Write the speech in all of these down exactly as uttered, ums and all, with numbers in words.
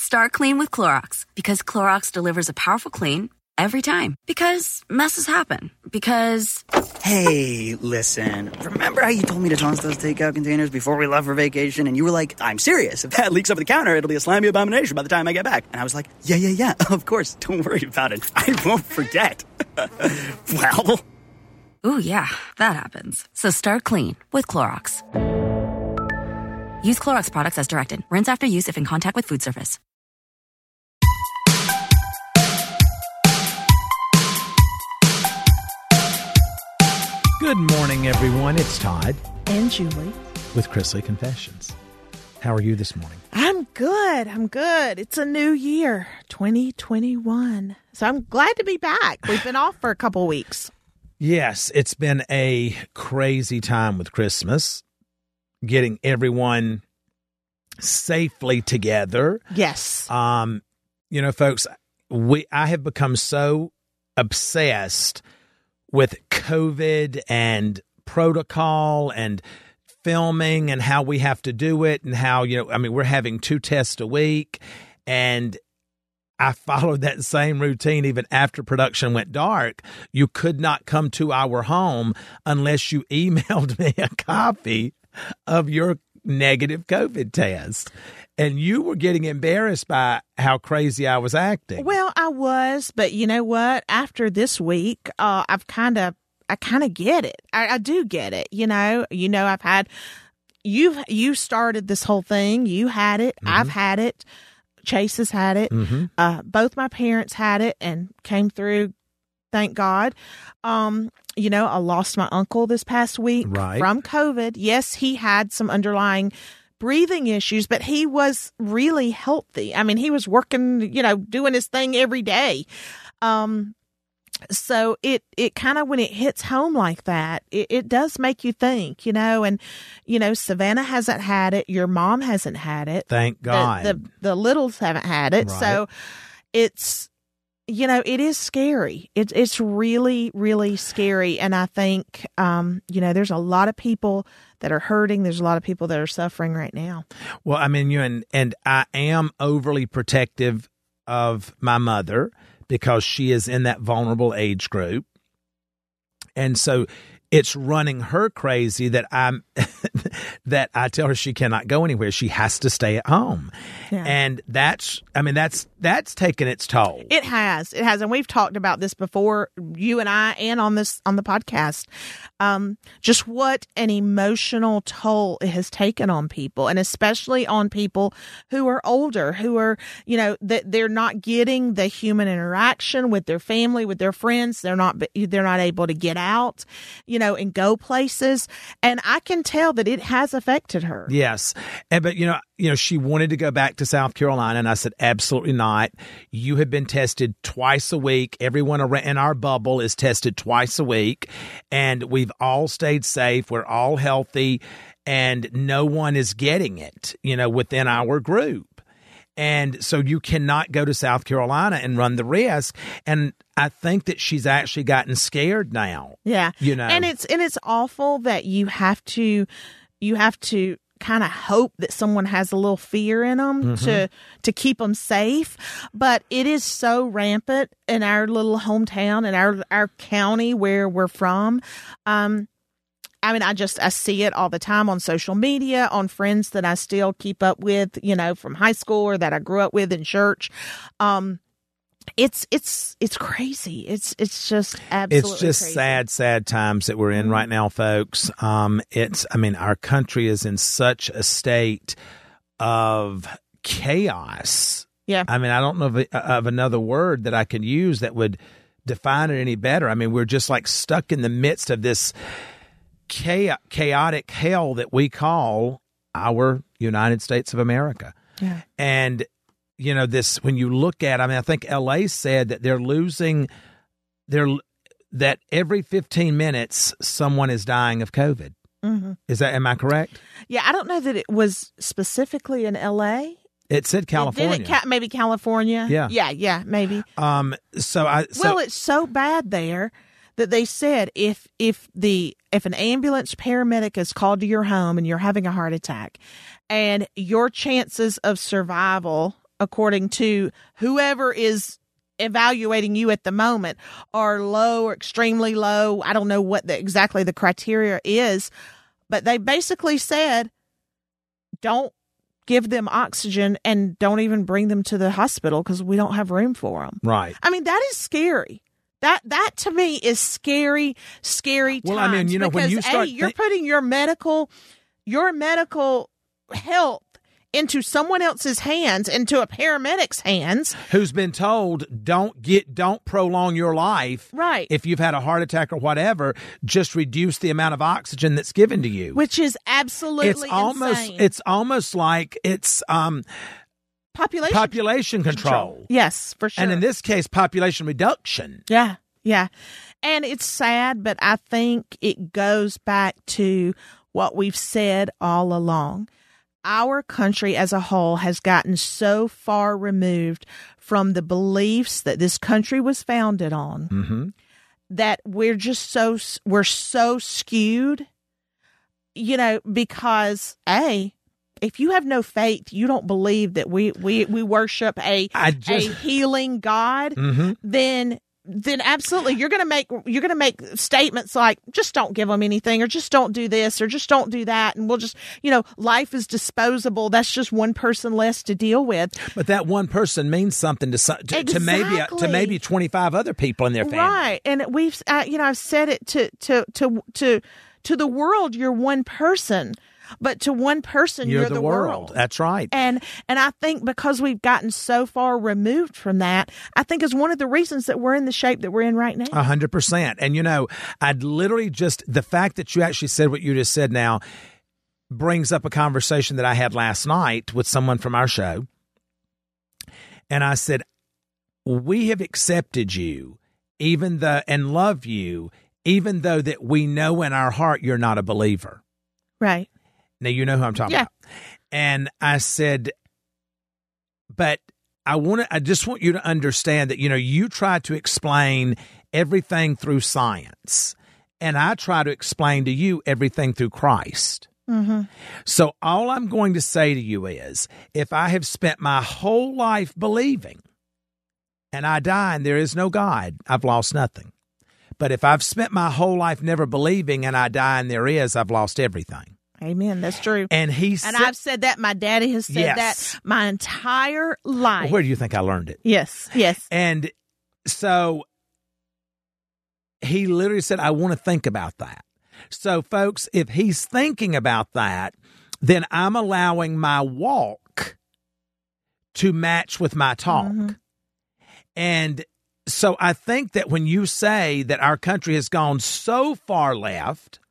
Start clean with Clorox, because Clorox delivers a powerful clean every time. Because messes happen. Because... Hey, listen. Remember how you told me to toss those takeout containers before we left for vacation? And you were like, I'm serious. If that leaks over the counter, it'll be a slimy abomination by the time I get back. And I was like, yeah, yeah, yeah, of course. Don't worry about it. I won't forget. Well... Ooh, yeah, that happens. So start clean with Clorox. Use Clorox products as directed. Rinse after use if in contact with food surface. Good morning, everyone. It's Todd. And Julie. With Chrisley Confessions. How are you this morning? I'm good. I'm good. It's a new year, twenty twenty-one. So I'm glad to be back. We've been off for a couple weeks. Yes, it's been a crazy time with Christmas, getting everyone safely together. Yes. Um, you know, folks, we I have become so obsessed with COVID and protocol and filming and how we have to do it and how, you know, I mean, we're having two tests a week, and I followed that same routine even after production went dark. You could not come to our home unless you emailed me a copy of your negative COVID test. And you were getting embarrassed by how crazy I was acting. Well, I was, but you know what? After this week, uh, I've kind of, I kind of get it. I, I do get it. You know, you know, I've had, you've, you started this whole thing. You had it. Mm-hmm. I've had it. Chase has had it. Mm-hmm. Uh, both my parents had it and came through. Thank God. Um, you know, I lost my uncle this past week right. from COVID. Yes, he had some underlying breathing issues, but he was really healthy. I mean, he was working, you know, doing his thing every day. Um, so it, it kind of, when it hits home like that, it, it does make you think, you know, and, you know, Savannah hasn't had it. Your mom hasn't had it. Thank God. The, the, the littles haven't had it. Right. So it's, you know, it is scary. It's, it's really, really scary. And I think, um, you know, there's a lot of people that are hurting. There's a lot of people that are suffering right now. Well, I mean, you and, and I am overly protective of my mother, because she is in that vulnerable age group. And so it's running her crazy that I'm that I tell her she cannot go anywhere. She has to stay at home. Yeah. And that's, I mean, that's that's taken its toll. It has. It has. And we've talked about this before, you and I, and on this on the podcast. Um, just what an emotional toll it has taken on people, and especially on people who are older, who are, you know, that they're not getting the human interaction with their family, with their friends. They're not they're not able to get out, you know, and go places. And I can tell that it has affected her. Yes. And, but, you know, you know, she wanted to go back to South Carolina, and I said, absolutely not. You have been tested twice a week. Everyone in our bubble is tested twice a week, and we've all stayed safe. We're all healthy, and no one is getting it, you know, within our group. And so you cannot go to South Carolina and run the risk. And I think that she's actually gotten scared now. Yeah. You know, and it's, and it's awful that you have to, you have to kind of hope that someone has a little fear in them mm-hmm. to, to keep them safe. But it is so rampant in our little hometown, in our, our county where we're from. Um, I mean, I just, I see it all the time on social media, on friends that I still keep up with, you know, from high school or that I grew up with in church. Um, it's, it's, it's crazy. It's, it's just absolutely It's just crazy. sad, sad times that we're in right now, folks. Um, it's, I mean, our country is in such a state of chaos. Yeah. I mean, I don't know of, of another word that I can use that would define it any better. I mean, we're just like stuck in the midst of this chaotic hell that we call our United States of America. Yeah. And, you know, this, when you look at, I mean, I think L A said that they're losing, they're, that every fifteen minutes, someone is dying of COVID. Mm-hmm. Is that, am I correct? Yeah. I don't know that it was specifically in L A. It said California. Did it ca- maybe California? Yeah. Yeah, yeah, maybe. Um. So I. So, well, it's so bad there that they said if if the if an ambulance paramedic is called to your home and you're having a heart attack, and your chances of survival according to whoever is evaluating you at the moment, are low or extremely low. I don't know what the, exactly the criteria is, but they basically said, don't give them oxygen and don't even bring them to the hospital because we don't have room for them. Right. I mean, that is scary. That that to me is scary, scary times. Well, I mean, you know, because, when you start, A, you're thi- putting your medical, your medical health into someone else's hands, into a paramedic's hands. Who's been told don't get, don't prolong your life. Right. If you've had a heart attack or whatever, just reduce the amount of oxygen that's given to you. Which is absolutely it's almost, insane. it's almost like it's um, population population control. control. Yes, for sure. And in this case, population reduction. Yeah, yeah. And it's sad, but I think it goes back to what we've said all along. Our country as a whole has gotten so far removed from the beliefs that this country was founded on Mm-hmm. that we're just so, we're so skewed, you know, because A, if you have no faith, you don't believe that we, we, we worship a, I just- a healing God, Mm-hmm. then then absolutely you're going to make you're going to make statements like just don't give them anything or just don't do this or just don't do that, and we'll just, you know, life is disposable. That's just one person less to deal with. But that one person means something to some, to, to maybe to Exactly. maybe twenty-five other people in their family. Right. And we've uh, you know, I've said it to to to to to the world, you're one person, but to one person You're, you're, the, the world. That's right. And and I think because we've gotten so far removed from that, I think is one of the reasons that we're in the shape that we're in right now. A hundred percent. And you know, I'd literally just, the fact that you actually said what you just said now brings up a conversation that I had last night with someone from our show. And I said, we have accepted you even though, and love you, even though that we know in our heart you're not a believer. Right. Now, you know who I'm talking Yeah. about. And I said, but I want to, I just want you to understand that, you know, you try to explain everything through science, and I try to explain to you everything through Christ. Mm-hmm. So all I'm going to say to you is, if I have spent my whole life believing and I die and there is no God, I've lost nothing. But if I've spent my whole life never believing and I die and there is, I've lost everything. Amen. That's true. And he And said, I've said that. My daddy has said Yes. that my entire life. where do you think I learned it? Yes. Yes. And so he literally said, I want to think about that. So, folks, if he's thinking about that, then I'm allowing my walk to match with my talk. Mm-hmm. And so I think that when you say that our country has gone so far left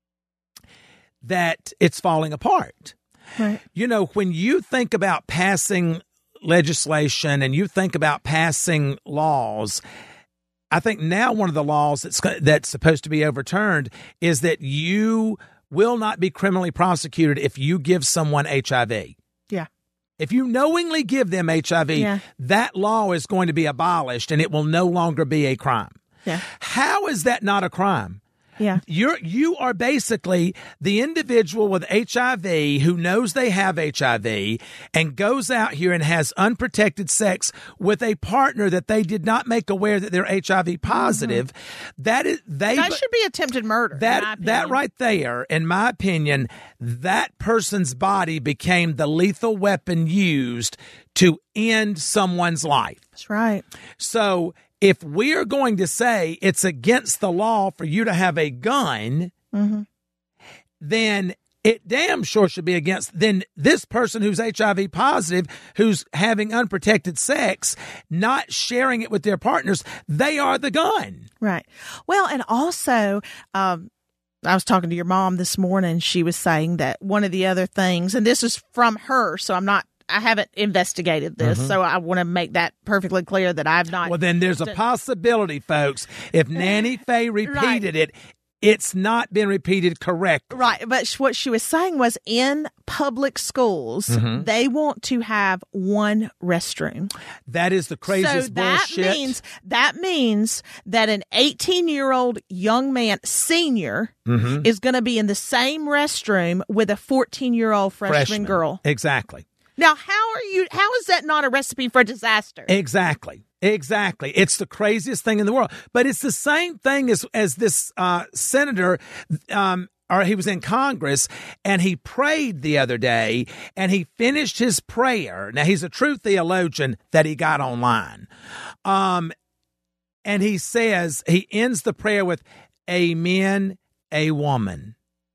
that it's falling apart. Right. You know, when you think about passing legislation and you think about passing laws, I think now one of the laws that's that's supposed to be overturned is that you will not be criminally prosecuted if you give someone H I V. Yeah. If you knowingly give them H I V, Yeah. that law is going to be abolished and it will no longer be a crime. Yeah. How is that not a crime? Yeah. You're you are basically the individual with H I V who knows they have H I V and goes out here and has unprotected sex with a partner that they did not make aware that they're H I V positive. Mm-hmm. That is they That should be attempted murder. in my that opinion. that right there, in my opinion, that person's body became the lethal weapon used to end someone's life. That's right. So if we are going to say it's against the law for you to have a gun, Mm-hmm. then it damn sure should be against, then this person who's H I V positive, who's having unprotected sex, not sharing it with their partners, they are the gun. Right. Well, and also, um, I was talking to your mom this morning. She was saying that one of the other things, and this is from her, so I'm not, I haven't investigated this, Mm-hmm. so I want to make that perfectly clear that I've not. Well, then there's a possibility, folks, if Nanny Faye repeated it, it's not been repeated correctly. Right. But sh- what she was saying was in public schools, Mm-hmm. they want to have one restroom. That is the craziest so that bullshit. means that means that an eighteen-year-old young man, senior, Mm-hmm. is going to be in the same restroom with a fourteen-year-old freshman, Freshman. girl. Exactly. Now, how are you, how is that not a recipe for disaster? Exactly. Exactly. It's the craziest thing in the world. But it's the same thing as, as this uh, senator, um, or he was in Congress, and he prayed the other day, and he finished his prayer. Now, he's a true theologian that he got online. Um, and he says, he ends the prayer with, "Amen, a woman."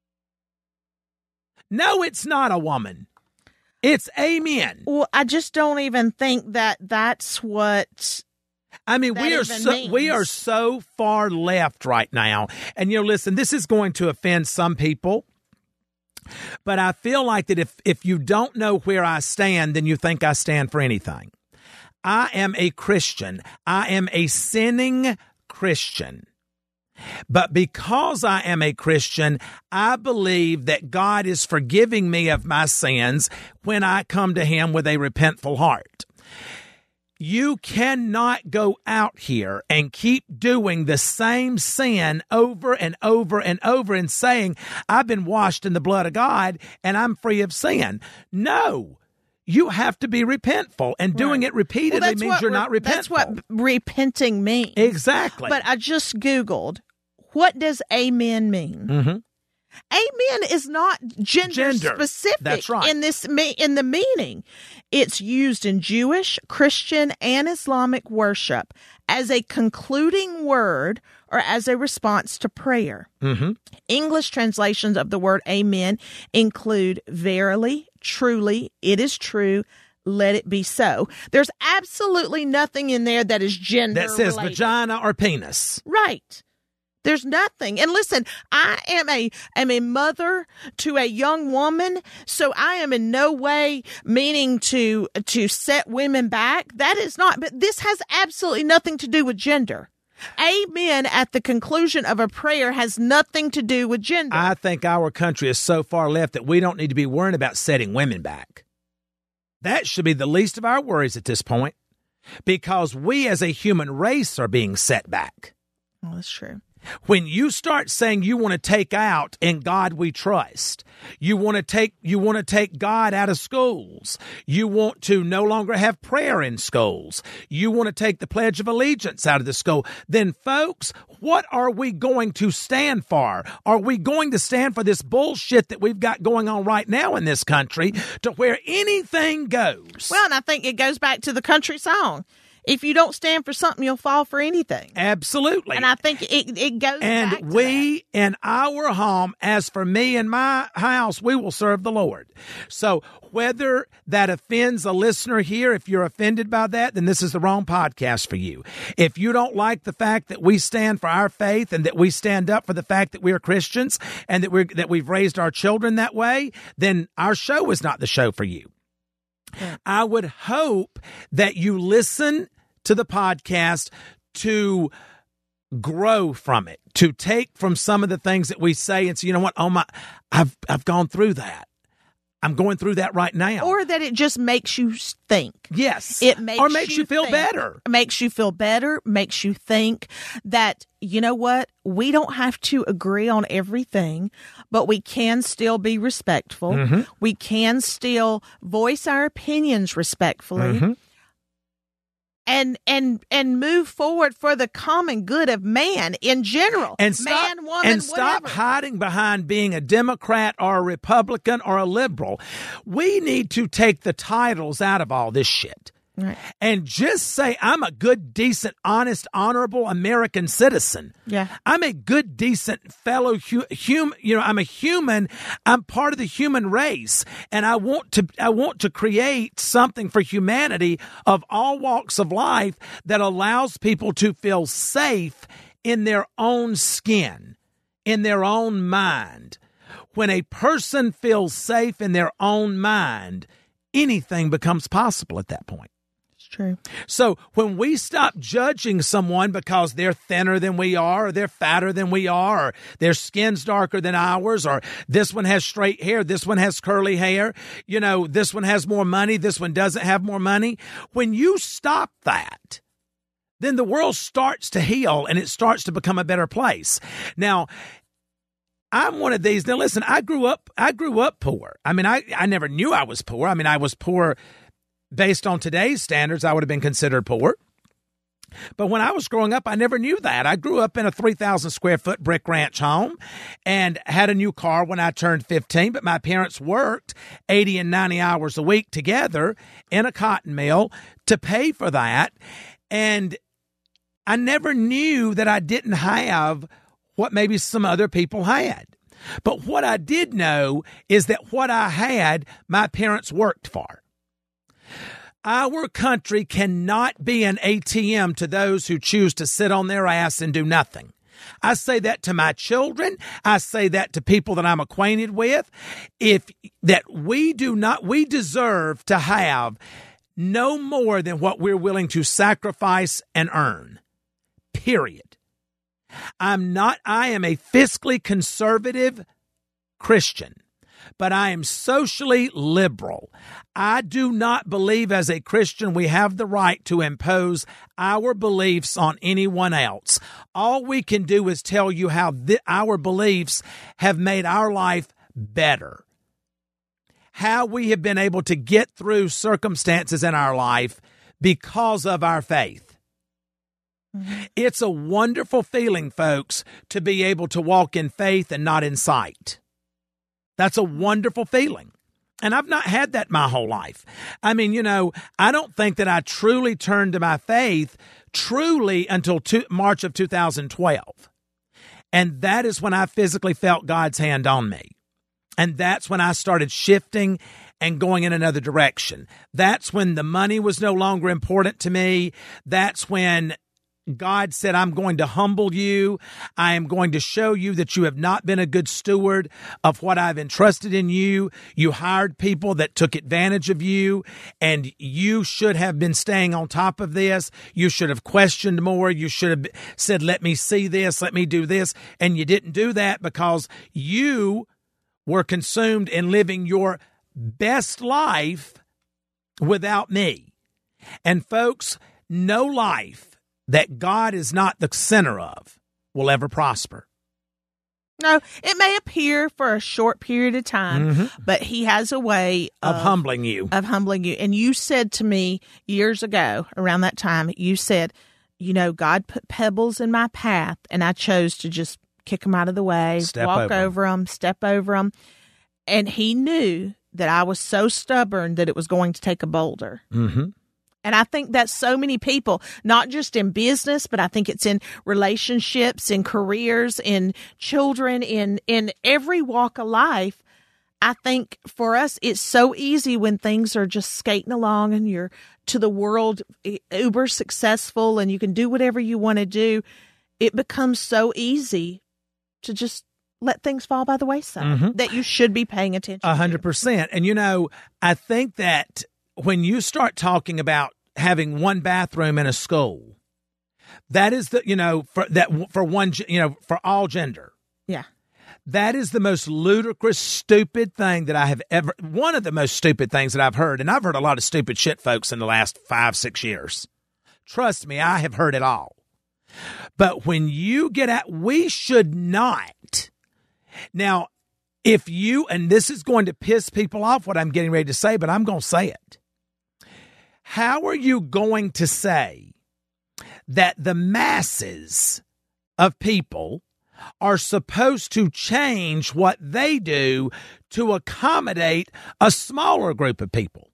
No, it's not a woman. It's amen. Well, I just don't even think that that's what. I mean, we are so means. we are so far left right now. And you know, listen, this is going to offend some people, but I feel like that if if you don't know where I stand, then you think I stand for anything. I am a Christian. I am a sinning Christian. But because I am a Christian, I believe that God is forgiving me of my sins when I come to Him with a repentful heart. You cannot go out here and keep doing the same sin over and over and over and saying, "I've been washed in the blood of God and I'm free of sin." No. You have to be repentful, and doing Right. it repeatedly Well, means you're re- not repentful. That's what repenting means. Exactly. But I just Googled, what does amen mean? Mm-hmm. Amen is not gender, Gender. specific. That's right. In this me- in the meaning, it's used in Jewish, Christian, and Islamic worship as a concluding word or as a response to prayer. Mm-hmm. English translations of the word amen include verily, truly, it is true, let it be so. There's absolutely nothing in there that is gender That says related. vagina or penis. Right. There's nothing. And listen, I am a am a mother to a young woman, so I am in no way meaning to to set women back. That is not, but this has absolutely nothing to do with gender. Amen at the conclusion of a prayer has nothing to do with gender. I think our country is so far left that we don't need to be worrying about setting women back. That should be the least of our worries at this point, because we as a human race are being set back. Oh, that's true. When you start saying you want to take out "In God We Trust," you want to take you want to take God out of schools, you want to no longer have prayer in schools, you want to take the Pledge of Allegiance out of the school, then folks, what are we going to stand for? Are we going to stand for this bullshit that we've got going on right now in this country, to where anything goes? Well, and I think it goes back to the country song. If you don't stand for something, you'll fall for anything. Absolutely. And I think it it goes And back to we in our home, as for me and my house, we will serve the Lord. So whether that offends a listener here, if you're offended by that, then this is the wrong podcast for you. If you don't like the fact that we stand for our faith and that we stand up for the fact that we're Christians and that we're that we've raised our children that way, then our show is not the show for you. Yeah. I would hope that you listen to the podcast to grow from it, to take from some of the things that we say and say, you know what, oh my, I've I've gone through that. I'm going through that right now. Or that it just makes you think. Yes. It makes or makes you, you feel think, better. Makes you feel better, makes you think that, you know what, we don't have to agree on everything, but we can still be respectful. Mm-hmm. We can still voice our opinions respectfully. Mm-hmm. And and and move forward for the common good of man in general. And stop, man, woman, and stop whatever. hiding behind being a Democrat or a Republican or a liberal. We need to take the titles out of all this shit. Right. And just say, I'm a good, decent, honest, honorable American citizen. Yeah. I'm a good, decent fellow hu- human. You know, I'm a human. I'm part of the human race, and I want to. I want to create something for humanity of all walks of life that allows people to feel safe in their own skin, in their own mind. When a person feels safe in their own mind, anything becomes possible at that point. True. So when we stop judging someone because they're thinner than we are, or they're fatter than we are, or their skin's darker than ours, or this one has straight hair, this one has curly hair, you know, this one has more money, this one doesn't have more money. When you stop that, then the world starts to heal and it starts to become a better place. Now, I'm one of these. Now, listen, I grew up, I grew up poor. I mean, I, I never knew I was poor. I mean, I was poor based on today's standards. I would have been considered poor. But when I was growing up, I never knew that. I grew up in a three thousand square foot brick ranch home and had a new car when I turned fifteen. But my parents worked eighty and ninety hours a week together in a cotton mill to pay for that. And I never knew that I didn't have what maybe some other people had. But what I did know is that what I had, my parents worked for. Our country cannot be an A T M to those who choose to sit on their ass and do nothing. I say that to my children. I say that to people that I'm acquainted with. If that we do not, we deserve to have no more than what we're willing to sacrifice and earn. Period. I'm not, I am a fiscally conservative Christian, but I am socially liberal. I do not believe as a Christian we have the right to impose our beliefs on anyone else. All we can do is tell you how th- our beliefs have made our life better. How we have been able to get through circumstances in our life because of our faith. Mm-hmm. It's a wonderful feeling, folks, to be able to walk in faith and not in sight. That's a wonderful feeling. And I've not had that my whole life. I mean, you know, I don't think that I truly turned to my faith truly until two, March of two thousand twelve. And that is when I physically felt God's hand on me. And that's when I started shifting and going in another direction. That's when the money was no longer important to me. That's when God said, I'm going to humble you. I am going to show you that you have not been a good steward of what I've entrusted in you. You hired people that took advantage of you, and you should have been staying on top of this. You should have questioned more. You should have said, let me see this, let me do this. And you didn't do that because you were consumed in living your best life without me. And folks, no life that God is not the center of will ever prosper. No, it may appear for a short period of time, mm-hmm. but he has a way of, of humbling you. Of humbling you. And you said to me years ago, around that time, you said, you know, God put pebbles in my path, and I chose to just kick them out of the way, step walk over. over them, step over them. And he knew that I was so stubborn that it was going to take a boulder. Mm-hmm. And I think that's so many people, not just in business, but I think it's in relationships, in careers, in children, in, in every walk of life. I think for us, it's so easy when things are just skating along and you're to the world uber successful and you can do whatever you want to do. It becomes so easy to just let things fall by the wayside mm-hmm. that you should be paying attention. A hundred percent. And, you know, I think that when you start talking about having one bathroom in a school, that is the, you know, for that, for one, you know, for all gender. Yeah. That is the most ludicrous, stupid thing that I have ever, one of the most stupid things that I've heard. And I've heard a lot of stupid shit, folks, in the last five, six years. Trust me, I have heard it all. But when you get at, we should not. Now, if you, and this is going to piss people off what I'm getting ready to say, but I'm going to say it. How are you going to say that the masses of people are supposed to change what they do to accommodate a smaller group of people?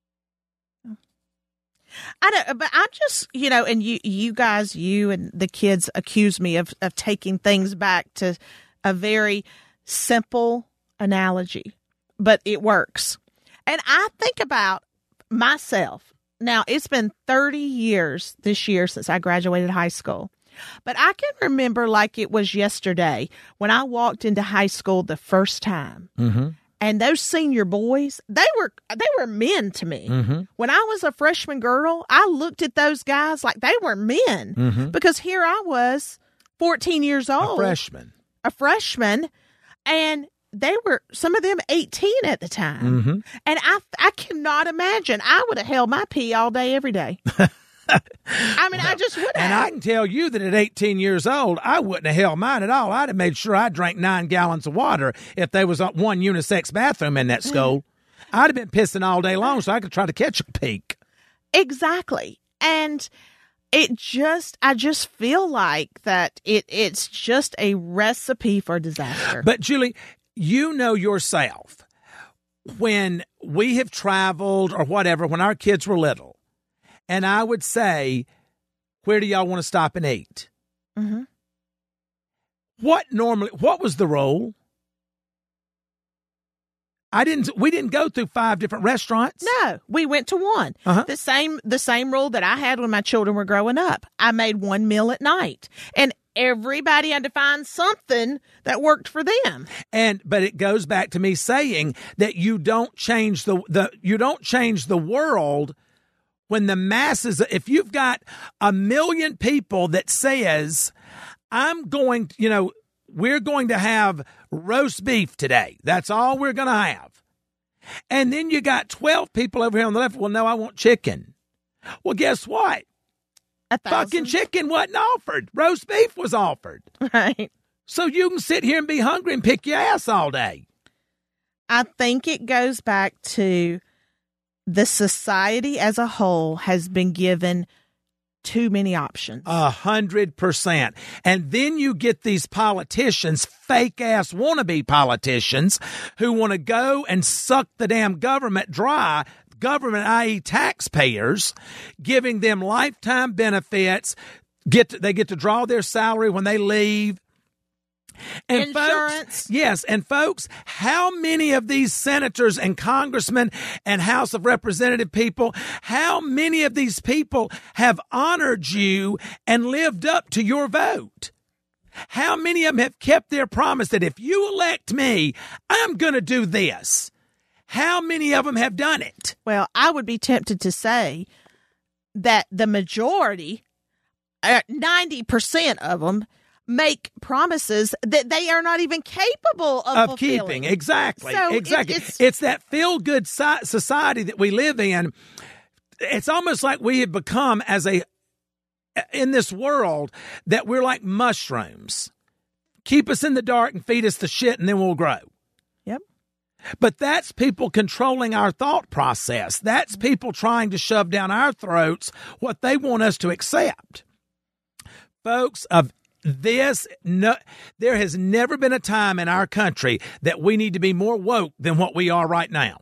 I don't, but I'm just, you know, and you, you guys, you and the kids accuse me of, of taking things back to a very simple analogy, but it works. And I think about myself. Now, it's been thirty years this year since I graduated high school, but I can remember like it was yesterday when I walked into high school the first time. Mm-hmm. And those senior boys, they were they were men to me. Mm-hmm. When I was a freshman girl, I looked at those guys like they were men mm-hmm. because here I was fourteen years old. A freshman. A freshman. And they were, some of them eighteen at the time. Mm-hmm. And I I cannot imagine. I would have held my pee all day, every day. I mean, I just wouldn't. And I can tell you that at eighteen years old, I wouldn't have held mine at all. I'd have made sure I drank nine gallons of water if there was one unisex bathroom in that school. I'd have been pissing all day long so I could try to catch a peak. Exactly. And it just, I just feel like that it it's just a recipe for disaster. But Julie, you know yourself, when we have traveled or whatever, when our kids were little, and I would say, where do y'all want to stop and eat? Mm-hmm. What normally, what was the rule? I didn't, we didn't go through five different restaurants. No, we went to one. Uh-huh. The same, the same rule that I had when my children were growing up. I made one meal at night, and everybody had to find something that worked for them. And, but it goes back to me saying that you don't change the, the, you don't change the world when the masses, if you've got a million people that says, I'm going, you know, we're going to have roast beef today. That's all we're going to have. And then you got twelve people over here on the left. Well, no, I want chicken. Well, guess what? A thousand. Fucking chicken wasn't offered. Roast beef was offered. Right. So you can sit here and be hungry and pick your ass all day. I think it goes back to the society as a whole has been given too many options. A hundred percent. And then you get these politicians, fake ass wannabe politicians, who want to go and suck the damn government dry, government, that is taxpayers, giving them lifetime benefits. Get to, they get to draw their salary when they leave. And insurance. Folks, yes, and folks, how many of these senators and congressmen and House of Representative people, how many of these people have honored you and lived up to your vote? How many of them have kept their promise that if you elect me, I'm going to do this? How many of them have done it? Well, I would be tempted to say that the majority, uh, ninety percent of them, make promises that they are not even capable of, of keeping. Exactly. So exactly. It, it's, it's that feel-good si- society that we live in. It's almost like we have become as a, in this world, that we're like mushrooms. Keep us in the dark and feed us the shit and then we'll grow. Yep. But that's people controlling our thought process. That's people trying to shove down our throats what they want us to accept. Folks, of This, no, there has never been a time in our country that we need to be more woke than what we are right now.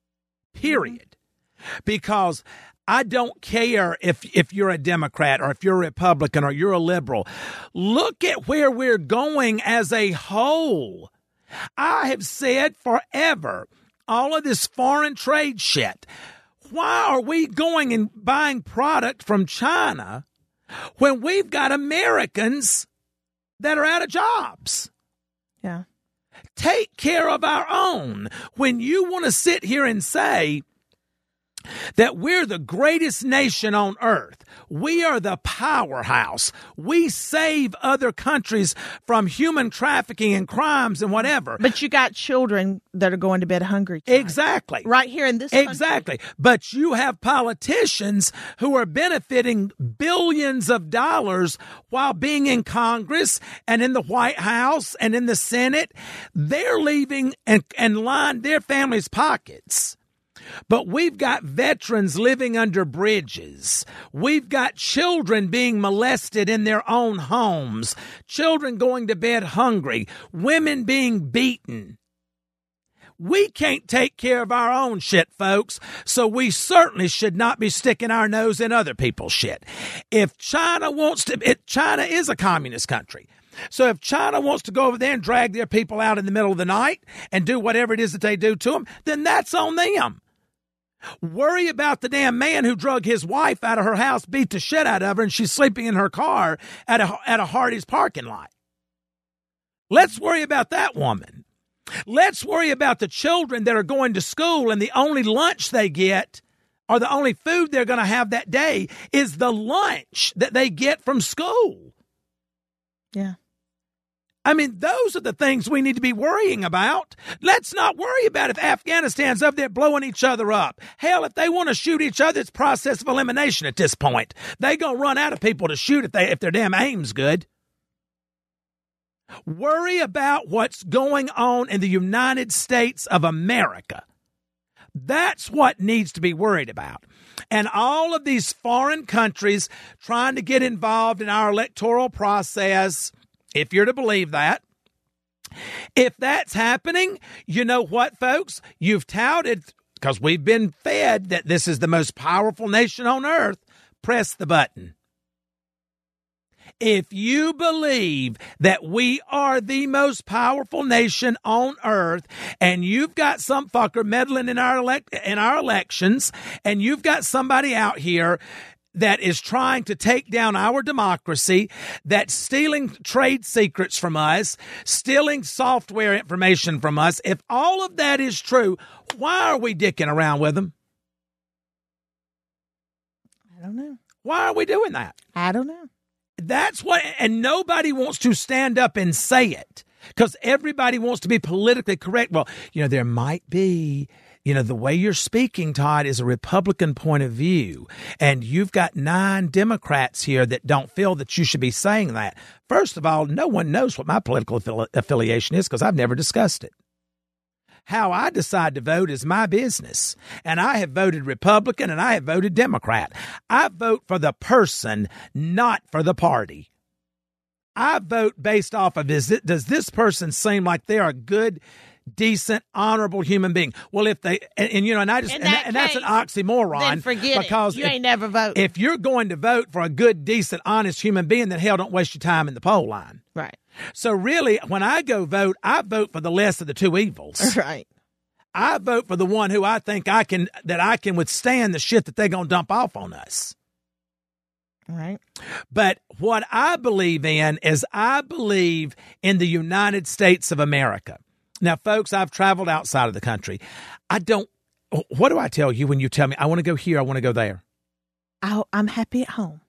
Period. Because I don't care if, if you're a Democrat or if you're a Republican or you're a liberal. Look at where we're going as a whole. I have said forever, all of this foreign trade shit. Why are we going and buying product from China when we've got Americans that are out of jobs? Yeah. Take care of our own. When you want to sit here and say that we're the greatest nation on earth, we are the powerhouse, we save other countries from human trafficking and crimes and whatever. But you got children that are going to bed hungry tonight. Exactly. Right here in this country. Exactly. But you have politicians who are benefiting billions of dollars while being in Congress and in the White House and in the Senate. They're leaving and, and line their families' pockets. But we've got veterans living under bridges. We've got children being molested in their own homes, children going to bed hungry, women being beaten. We can't take care of our own shit, folks, so we certainly should not be sticking our nose in other people's shit. If China wants to, it, China is a communist country. So if China wants to go over there and drag their people out in the middle of the night and do whatever it is that they do to them, then that's on them. Worry about the damn man who drug his wife out of her house, beat the shit out of her, and she's sleeping in her car at a, at a Hardee's parking lot. Let's worry about that woman. Let's worry about the children that are going to school and the only lunch they get, or the only food they're going to have that day, is the lunch that they get from school. Yeah. I mean, those are the things we need to be worrying about. Let's not worry about if Afghanistan's up there blowing each other up. Hell, if they want to shoot each other, it's process of elimination at this point. They gonna run out of people to shoot if they if their damn aim's good. Worry about what's going on in the United States of America. That's what needs to be worried about. And all of these foreign countries trying to get involved in our electoral process, if you're to believe that, if that's happening, you know what, folks? You've touted, because we've been fed that this is the most powerful nation on earth, press the button. If you believe that we are the most powerful nation on earth, and you've got some fucker meddling in our elect in our elections, and you've got somebody out here that is trying to take down our democracy, that's stealing trade secrets from us, stealing software information from us, if all of that is true, why are we dicking around with them? I don't know. Why are we doing that? I don't know. That's what, and nobody wants to stand up and say it because everybody wants to be politically correct. Well, you know, there might be, you know, the way you're speaking, Todd, is a Republican point of view. And you've got nine Democrats here that don't feel that you should be saying that. First of all, no one knows what my political affili- affiliation is because I've never discussed it. How I decide to vote is my business. And I have voted Republican and I have voted Democrat. I vote for the person, not for the party. I vote based off of, is it, does this person seem like they're a good, decent, honorable human being? Well, if they, and, and you know, and I just, In and, that and that's an case, oxymoron. Then forget because it. You if, ain't never vote. If you're going to vote for a good, decent, honest human being, then hell, don't waste your time in the poll line. Right. So really, when I go vote, I vote for the less of the two evils. Right. I vote for the one who I think I can, that I can withstand the shit that they're going to dump off on us. Right. But what I believe in is I believe in the United States of America. Now, folks, I've traveled outside of the country. I don't, what do I tell you when you tell me I want to go here, I want to go there? I, I'm happy at home.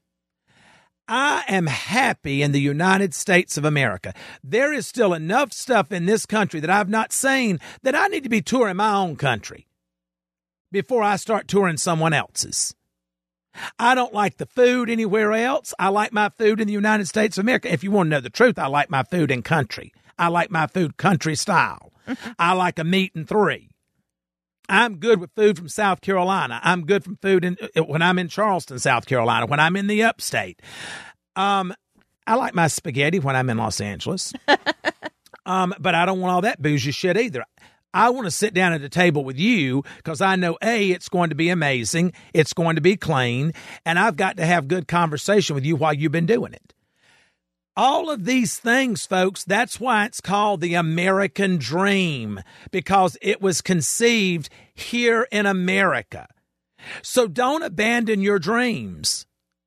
I am happy in the United States of America. There is still enough stuff in this country that I've not seen that I need to be touring my own country before I start touring someone else's. I don't like the food anywhere else. I like my food in the United States of America. If you want to know the truth, I like my food in country. I like my food country style. I like a meat and three. I'm good with food from South Carolina. I'm good from food in, when I'm in Charleston, South Carolina, when I'm in the upstate. Um, I like my spaghetti when I'm in Los Angeles. um, but I don't want all that bougie shit either. I want to sit down at a table with you because I know, A, it's going to be amazing. It's going to be clean. And I've got to have good conversation with you while you've been doing it. All of these things, folks, that's why it's called the American dream, because it was conceived here in America. So don't abandon your dreams.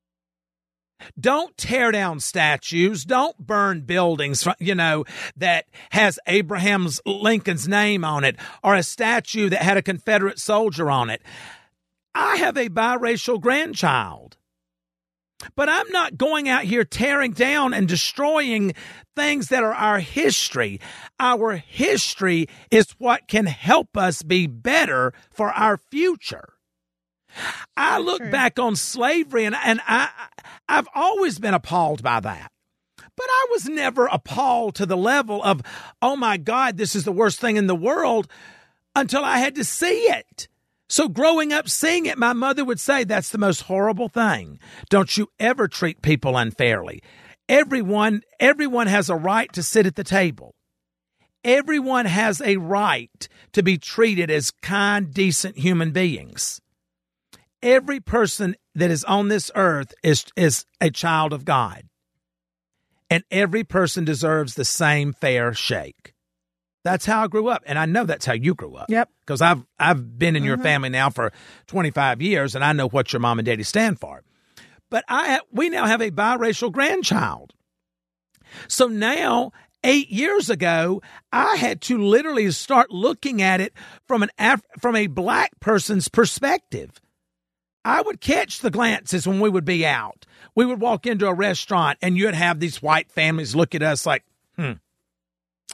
Don't tear down statues. Don't burn buildings, you know, that has Abraham Lincoln's name on it or a statue that had a Confederate soldier on it. I have a biracial grandchild. But I'm not going out here tearing down and destroying things that are our history. Our history is what can help us be better for our future. I look true. back on slavery and, and I, I've always been appalled by that. But I was never appalled to the level of, oh my God, this is the worst thing in the world, until I had to see it. So growing up seeing it, my mother would say, that's the most horrible thing. Don't you ever treat people unfairly. Everyone, everyone has a right to sit at the table. Everyone has a right to be treated as kind, decent human beings. Every person that is on this earth is, is a child of God. And every person deserves the same fair shake. That's how I grew up. And I know that's how you grew up. Yep. Because I've I've been in Mm-hmm. your family now for twenty-five years, and I know what your mom and daddy stand for. But I we now have a biracial grandchild. So now, eight years ago, I had to literally start looking at it from an Af- from a black person's perspective. I would catch the glances when we would be out. We would walk into a restaurant, and you'd have these white families look at us like, hmm,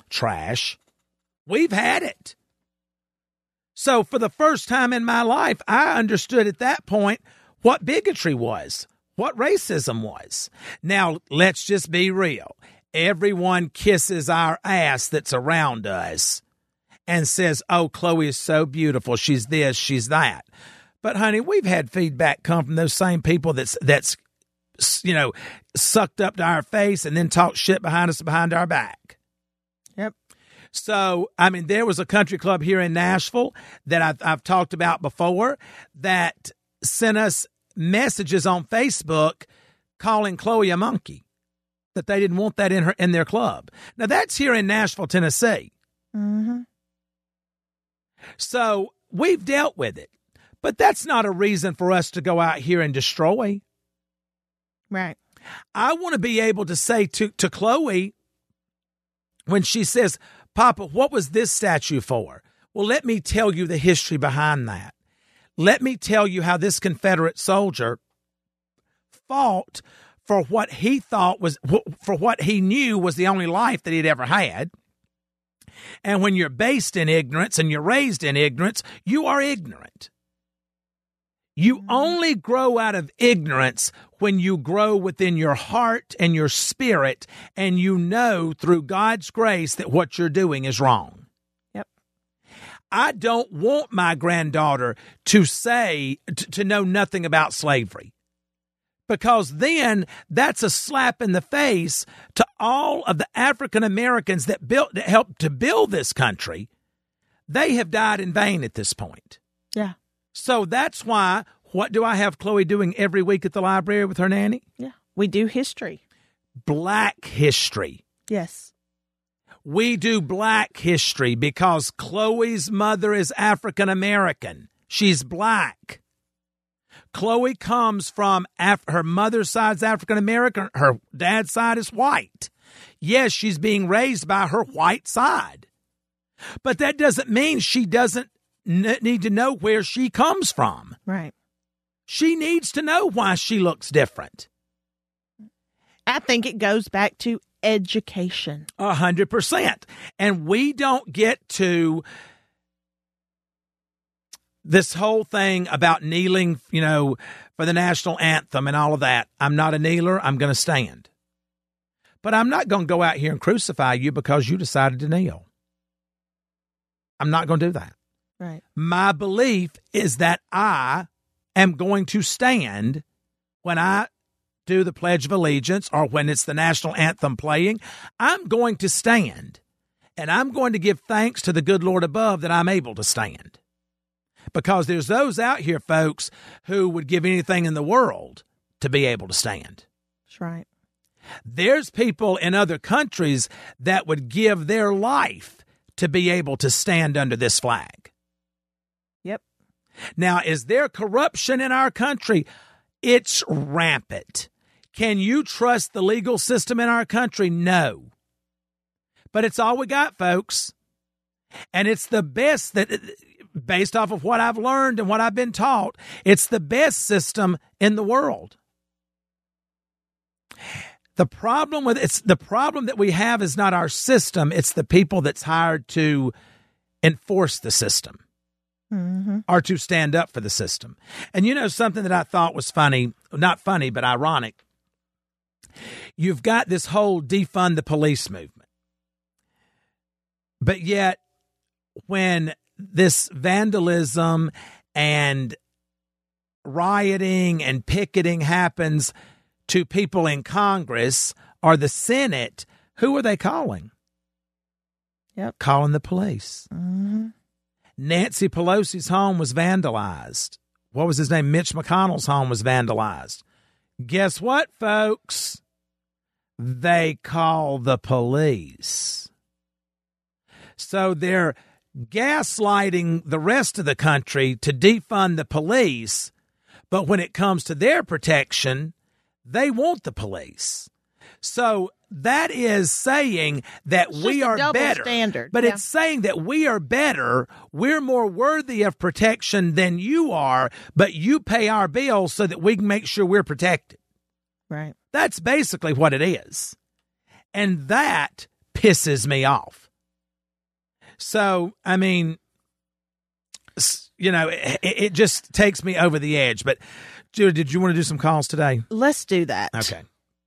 trash. We've had it. So for the first time in my life, I understood at that point what bigotry was, what racism was. Now, let's just be real. Everyone kisses our ass that's around us and says, oh, Chloe is so beautiful. She's this, she's that. But, honey, we've had feedback come from those same people that's, that's you know, sucked up to our face and then talk shit behind us behind our back. Yep. So, I mean, there was a country club here in Nashville that I've, I've talked about before that sent us messages on Facebook calling Chloe a monkey, that they didn't want that in her in their club. Now, that's here in Nashville, Tennessee. Mm-hmm. So we've dealt with it, but that's not a reason for us to go out here and destroy. Right. I want to be able to say to, to Chloe when she says, Papa, what was this statue for? Well, let me tell you the history behind that. Let me tell you how this Confederate soldier fought for what he thought was, for what he knew was the only life that he'd ever had. And when you're based in ignorance and you're raised in ignorance, you are ignorant. You only grow out of ignorance when you grow within your heart and your spirit, and you know through God's grace that what you're doing is wrong. Yep. I don't want my granddaughter to say, t- to know nothing about slavery, because then that's a slap in the face to all of the African Americans that built, that helped to build this country. They have died in vain at this point. Yeah. So that's why, what do I have Chloe doing every week at the library with her nanny? Yeah. We do history. Black history. Yes. We do black history because Chloe's mother is African American. She's black. Chloe comes from, Af- her mother's side's African American. Her dad's side is white. Yes, she's being raised by her white side. But that doesn't mean she doesn't n- need to know where she comes from. Right. She needs to know why she looks different. I think it goes back to education. A hundred percent. And we don't get to this whole thing about kneeling, you know, for the national anthem and all of that. I'm not a kneeler. I'm going to stand. But I'm not going to go out here and crucify you because you decided to kneel. I'm not going to do that. Right. My belief is that I am going to stand when I do the Pledge of Allegiance or when it's the national anthem playing. I'm going to stand, and I'm going to give thanks to the good Lord above that I'm able to stand. Because there's those out here, folks, who would give anything in the world to be able to stand. That's right. There's people in other countries that would give their life to be able to stand under this flag. Yep. Now, is there corruption in our country? It's rampant. Can you trust the legal system in our country? No. But it's all we got, folks. And it's the best that, based off of what I've learned and what I've been taught, it's the best system in the world. The problem with it's the problem that we have is not our system, it's the people that's hired to enforce the system. Mm-hmm. Or to stand up for the system. And you know something that I thought was funny, not funny, but ironic. You've got this whole defund the police movement. But yet, when this vandalism and rioting and picketing happens to people in Congress or the Senate, who are they calling? Yep. Calling the police. Mm-hmm. Nancy Pelosi's home was vandalized. What was his name? Mitch McConnell's home was vandalized. Guess what, folks? They call the police. So they're gaslighting the rest of the country to defund the police, but when it comes to their protection, they want the police. So that is saying that It's we just a are double better. standard. But Yeah. it's saying that we are better. We're more worthy of protection than you are, but you pay our bills so that we can make sure we're protected. Right. That's basically what it is. And that pisses me off. So, I mean, you know, it, it just takes me over the edge. But, Judy, did you want to do some calls today? Let's do that. Okay.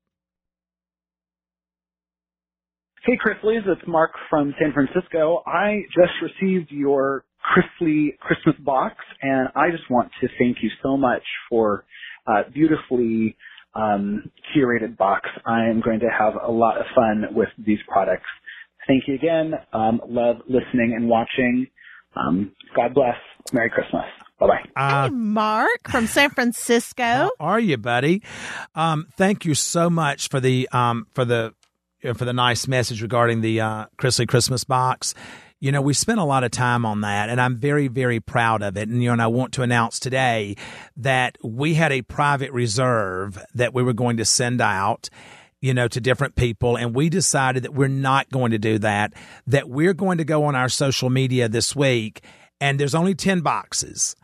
Hey, Chrisleys, it's Mark from San Francisco. I just received your Chrisley Christmas box, and I just want to thank you so much for a beautifully um, curated box. I am going to have a lot of fun with these products. Thank you again. Um, love listening and watching. Um, God bless. Merry Christmas. Bye-bye. Uh, Hey, Mark from San Francisco. How are you, buddy? Um, thank you so much for the um, for the for the nice message regarding the uh, Chrisley Christmas box. You know, we spent a lot of time on that, and I'm very, very proud of it. And, you know, and I want to announce today that we had a private reserve that we were going to send out, you know, to different people. And we decided that we're not going to do that, that we're going to go on our social media this week, and there's only ten boxes.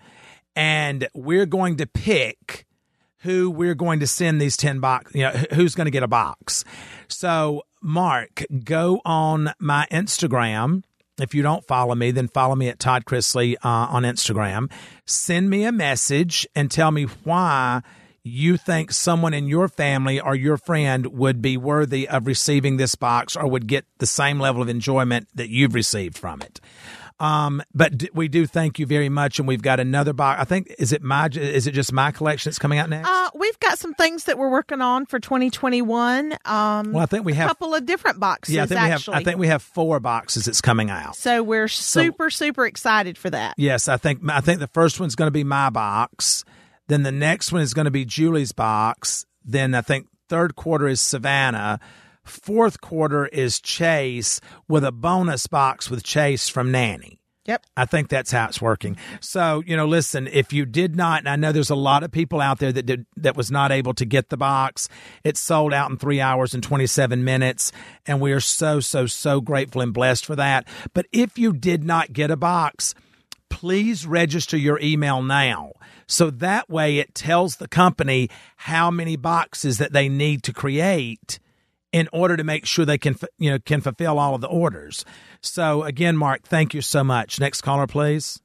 And we're going to pick who we're going to send these ten box, you know, who's going to get a box. So, Mark, go on my Instagram. If you don't follow me, then follow me at Todd Chrisley uh, on Instagram. Send me a message and tell me why you think someone in your family or your friend would be worthy of receiving this box or would get the same level of enjoyment that you've received from it. Um, but d- we do thank you very much, and we've got another box. I think is it my is it just my collection that's coming out next? Uh, we've got some things that we're working on for twenty twenty-one. Um, well, I think we have a couple of different boxes. Yeah, I think actually. we have. I think we have four boxes that's coming out. So we're super, so, super excited for that. Yes, I think I think the first one's going to be my box. Then the next one is going to be Julie's box. Then I think third quarter is Savannah. Fourth quarter is Chase with a bonus box with Chase from Nanny. Yep. I think that's how it's working. So, you know, listen, if you did not, and I know there's a lot of people out there that did, that was not able to get the box, it's sold out in three hours and twenty-seven minutes. And we are so, so, so grateful and blessed for that. But if you did not get a box, please register your email now. So that way it tells the company how many boxes that they need to create in order to make sure they can, you know, can fulfill all of the orders. So again, Mark, thank you so much. Next caller, please.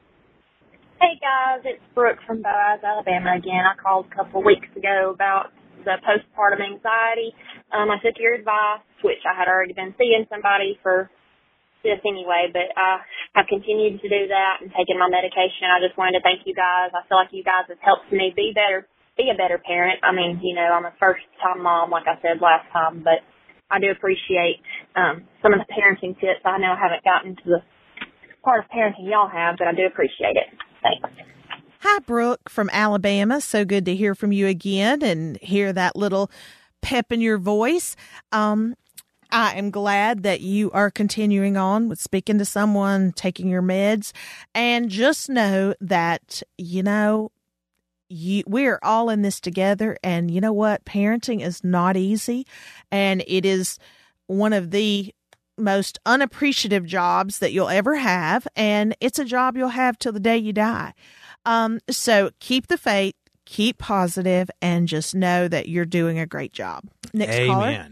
Hey guys, it's Brooke from Boaz, Alabama again. I called a couple weeks ago about the postpartum anxiety. Um, I took your advice, which I had already been seeing somebody for this anyway, but I have continued to do that and taking my medication. I just wanted to thank you guys. I feel like you guys have helped me be better. be a better parent. I mean, you know, I'm a first-time mom, like I said last time, but I do appreciate um, some of the parenting tips. I know I haven't gotten to the part of parenting y'all have, but I do appreciate it. Thanks. Hi, Brooke from Alabama. So good to hear from you again and hear that little pep in your voice. Um, I am glad that you are continuing on with speaking to someone, taking your meds, and just know that, you know, You, we're all in this together, and you know what? Parenting is not easy, and it is one of the most unappreciative jobs that you'll ever have, and it's a job you'll have till the day you die. Um, so keep the faith, keep positive, and just know that you're doing a great job. Next Amen. caller.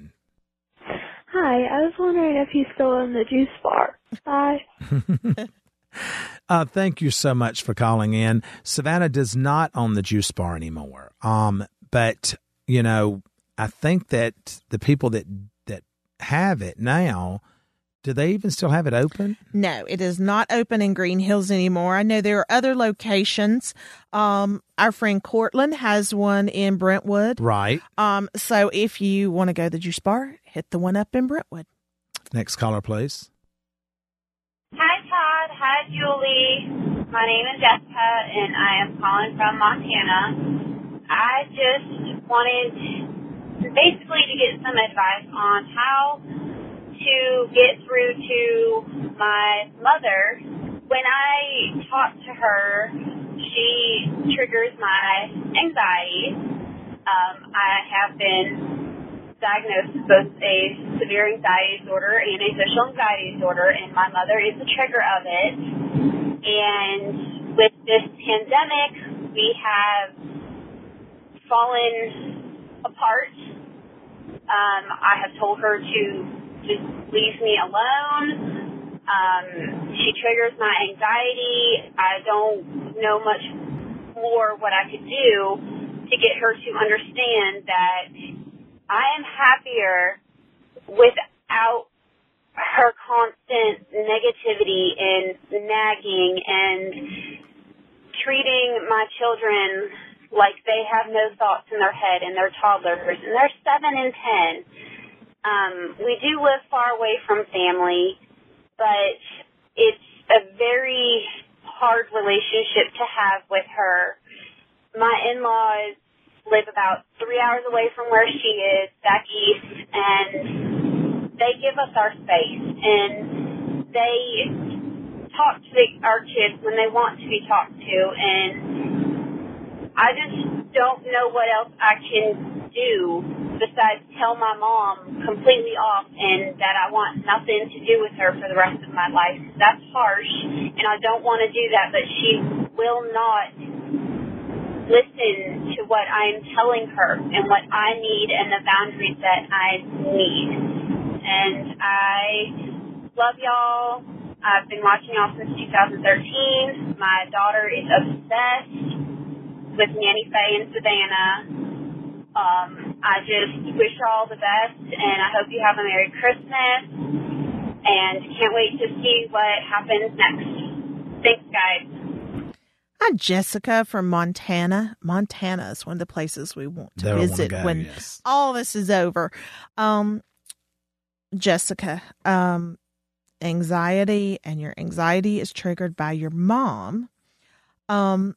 Hi, I was wondering if you still own the juice bar. Bye. Uh, thank you so much for calling in. Savannah does not own the juice bar anymore. Um, but, you know, I think that the people that that have it now, do they even still have it open? No, it is not open in Green Hills anymore. I know there are other locations. Um, our friend Cortland has one in Brentwood. Right. Um, so if you want to go to the juice bar, hit the one up in Brentwood. Next caller, please. Hi, Todd. Hi, Julie. My name is Jessica, and I am calling from Montana. I just wanted basically to get some advice on how to get through to my mother. When I talk to her, she triggers my anxiety. Um, I have been diagnosed with both a severe anxiety disorder and a social anxiety disorder, and my mother is the trigger of it. And with this pandemic, we have fallen apart. Um, I have told her to just leave me alone. Um, she triggers my anxiety. I don't know much more what I could do to get her to understand that I am happier without her constant negativity and nagging and treating my children like they have no thoughts in their head and they're toddlers, and they're seven and ten. Um, we do live far away from family, but it's a very hard relationship to have with her. My in-laws live about three hours away from where she is, back east, and they give us our space, and they talk to the, our kids when they want to be talked to, and I just don't know what else I can do besides tell my mom completely off and that I want nothing to do with her for the rest of my life. That's harsh, and I don't want to do that, but she will not listen to what I'm telling her and what I need and the boundaries that I need. And I love y'all. I've been watching y'all since two thousand thirteen. My daughter is obsessed with Nanny Faye and Savannah. Um, I just wish you all the best, and I hope you have a Merry Christmas, and can't wait to see what happens next. Thanks, guys. Hi, Jessica from Montana. Montana is one of the places we want to They'll visit wanna go, when yes. all this is over. Um, Jessica, um, anxiety, and your anxiety is triggered by your mom. Um,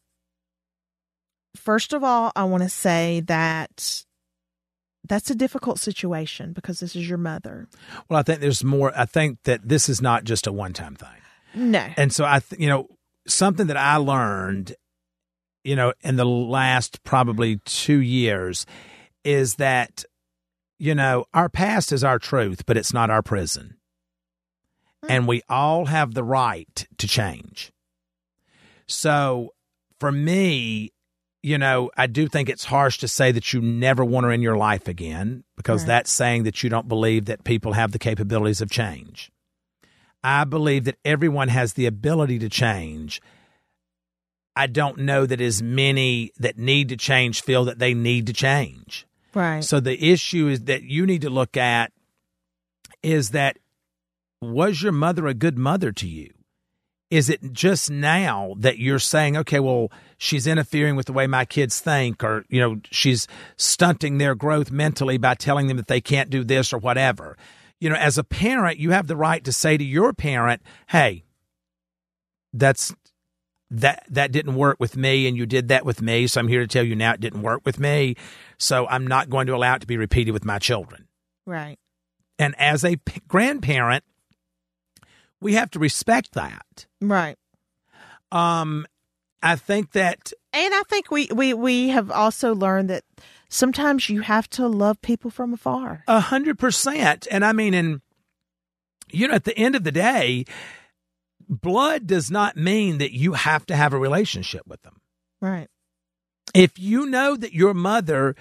first of all, I want to say that that's a difficult situation because this is your mother. Well, I think there's more. I think that this is not just a one-time thing. No. And so I, th- you know, something that I learned, you know, in the last probably two years is that, you know, our past is our truth, but it's not our prison. Mm-hmm. And we all have the right to change. So for me, you know, I do think it's harsh to say that you never want her in your life again, because right. that's saying that you don't believe that people have the capabilities of change. I believe that everyone has the ability to change. I don't know that as many that need to change feel that they need to change. Right. So the issue is that you need to look at is that, was your mother a good mother to you? Is it just now that you're saying, okay, well, she's interfering with the way my kids think, or, you know, she's stunting their growth mentally by telling them that they can't do this or whatever? You know, as a parent, you have the right to say to your parent, hey, that's that that didn't work with me, and you did that with me, so I'm here to tell you now it didn't work with me, so I'm not going to allow it to be repeated with my children. Right. And as a p- grandparent, we have to respect that. Right. Um, I think that... And I think we, we, we have also learned that sometimes you have to love people from afar. A hundred percent. And I mean, and, you know, at the end of the day, blood does not mean that you have to have a relationship with them. Right. If you know that your mother,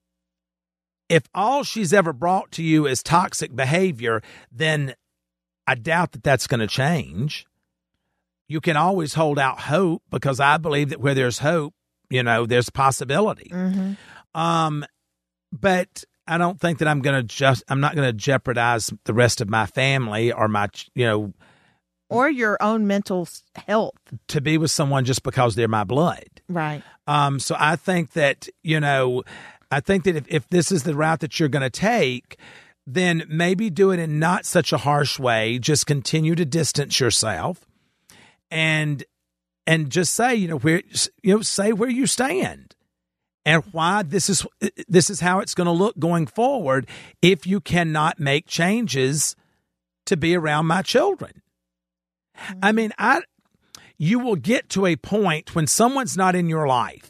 if all she's ever brought to you is toxic behavior, then I doubt that that's going to change. You can always hold out hope, because I believe that where there's hope, you know, there's possibility. Mm-hmm. Um, but I don't think that I'm going to just, I'm not going to jeopardize the rest of my family or my, you know, or your own mental health to be with someone just because they're my blood. Right. Um, so I think that, you know, I think that if, if this is the route that you're going to take, then maybe do it in not such a harsh way. Just continue to distance yourself, and and just say, you know, where you know, say where you stand and why this is this is how it's going to look going forward if you cannot make changes to be around my children. Mm-hmm. I mean, I you will get to a point when someone's not in your life.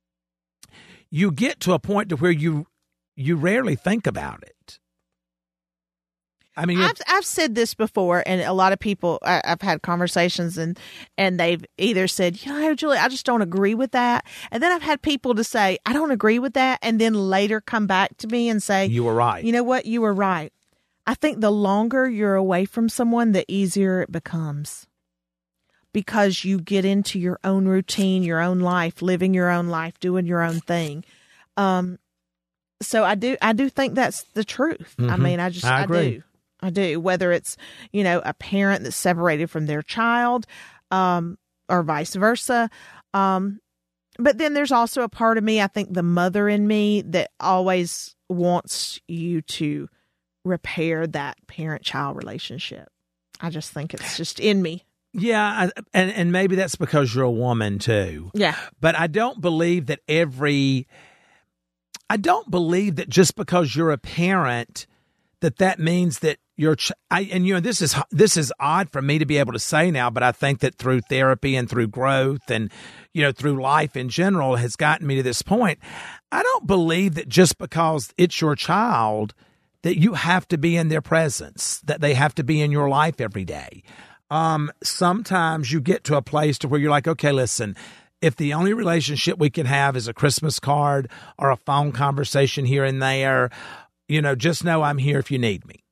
You get to a point to where you you rarely think about it. I mean, I've I've said this before, and a lot of people I, I've had conversations, and and they've either said, you know, Julie, I just don't agree with that, and then I've had people to say, I don't agree with that, and then later come back to me and say, you were right. You know what, you were right. I think the longer you're away from someone, the easier it becomes. Because you get into your own routine, your own life, living your own life, doing your own thing. Um, so I do, I do think that's the truth. Mm-hmm. I mean, I just, I, I do, I do. Whether it's, you know, a parent that's separated from their child, um, or vice versa. Um, but then there's also a part of me, I think the mother in me, that always wants you to repair that parent-child relationship. I just think it's just in me. Yeah, and and maybe that's because you're a woman too. Yeah. But I don't believe that every I don't believe that just because you're a parent that that means that you're ch- I and you know this is this is odd for me to be able to say now, but I think that through therapy and through growth and you know through life in general has gotten me to this point. I don't believe that just because it's your child that you have to be in their presence, that they have to be in your life every day. Um, sometimes you get to a place to where you're like, okay, listen, if the only relationship we can have is a Christmas card or a phone conversation here and there, you know, just know I'm here if you need me.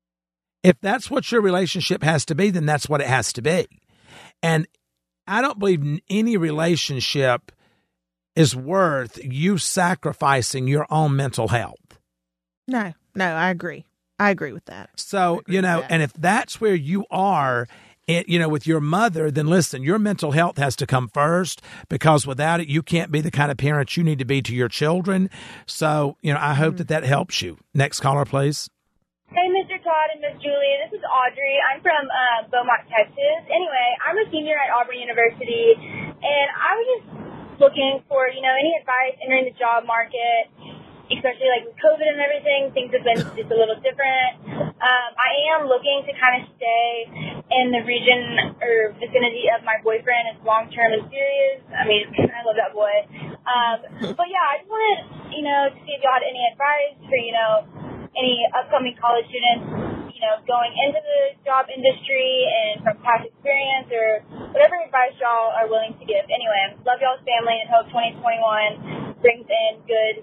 If that's what your relationship has to be, then that's what it has to be. And I don't believe any relationship is worth you sacrificing your own mental health. No, no, I agree. I agree with that. So, you know, and if that's where you are, it, you know, with your mother, then listen, your mental health has to come first, because without it, you can't be the kind of parent you need to be to your children. So, you know, I hope mm-hmm. that that helps you. Next caller, please. Hey, Mister Todd and Miss Julie. This is Audrey. I'm from uh, Beaumont, Texas. Anyway, I'm a senior at Auburn University, and I was just looking for, you know, any advice entering the job market, especially like with COVID and everything. Things have been just a little different. Um, I am looking to kind of stay in the region or vicinity of my boyfriend. It's long-term and serious. I mean, I love that boy. Um, but yeah, I just wanted, you know, to see if y'all had any advice for, you know, any upcoming college students, you know, going into the job industry and from past experience or whatever advice y'all are willing to give. Anyway, love y'all's family and hope twenty twenty-one brings in good